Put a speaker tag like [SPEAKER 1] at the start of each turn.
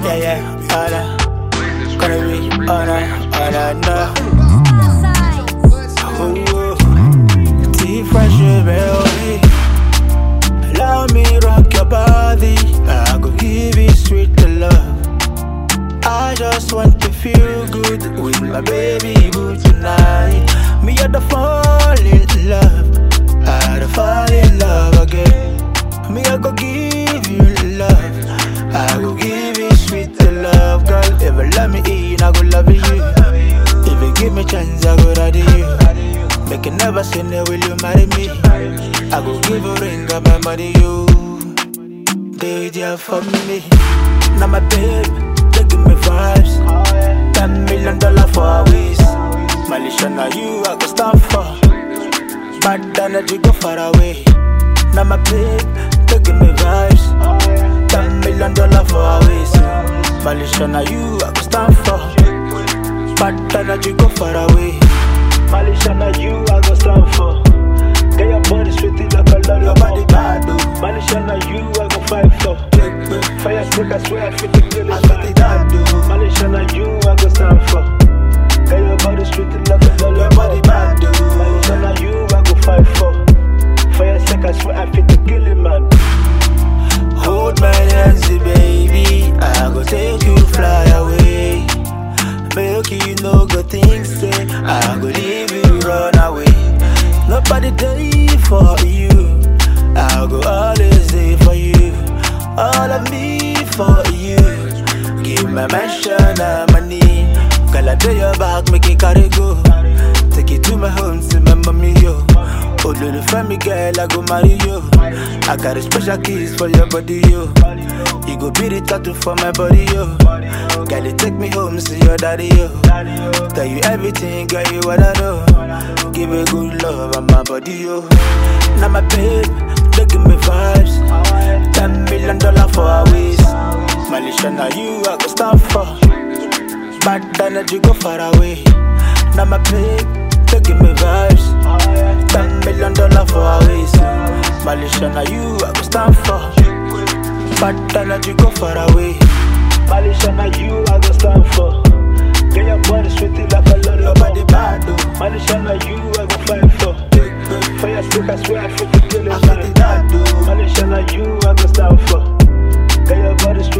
[SPEAKER 1] Gonna be on no. T-Fresh, baby. Allow me rock your body. I go give you sweet love. I just want to feel good with my baby boo tonight. Me had to fall in love. I had to fall in love again. Me I go give you love. I go give you sweet love, girl. If you let me in, I go love you. If you give me chance, I go ride you. Make you never say no, will you marry me? I go give you ring, got my money, you. They there for me. Now my babe, they give me vibes. $10 million for a waist. Malaysia, now you I go stand for. Bad energy go far away. Now my babe, they give me vibes. $10 million for a waist. Malaysia, now you I go stand for. Bad energy go far away. Malaysia, now you I go stand for. Get your body sweaty like a lot. Your body bad, though. Malaysia, now you I go fight for. Fire stick, I swear I fit the kill it. Malaysia, now you I go stand for. Get your body sweaty like a lot. Your body bad, though. Malaysia, now you I go fight for. Fire stick, I swear I fit the kill it, man. Hold my hands, baby. I go take you fly away. Make you no good things say. I go leave you run away. Nobody there for you. I go always there for you. All of me for you. Give my mansion and money. Girl, I do your back, make it carry go. Take it to my home, see my mommy, yo. Oh, little family girl, I go marry you. I got a special kiss for your body, yo. You go be the tattoo for my body, yo. Girl, you take me home, see your daddy, yo. Tell you everything, girl, you wanna know. Give me good love on my body, yo. Now my babe, they give me vibes. $10 million for a waist. Malaysia, now you I go stand for. Bad energy go far away. Now my babe, they give me vibes. $10 million for a waist. Malaysia, now you I go stand for. Bad energy go far away. Malaysia, now you I go stand for. Get your body sweaty like a lot. Your body bad, though. Malaysia, now you I go fight for. Fire stick, I swear I fit the kill it. Malaysia, now you I go stand for. Get your body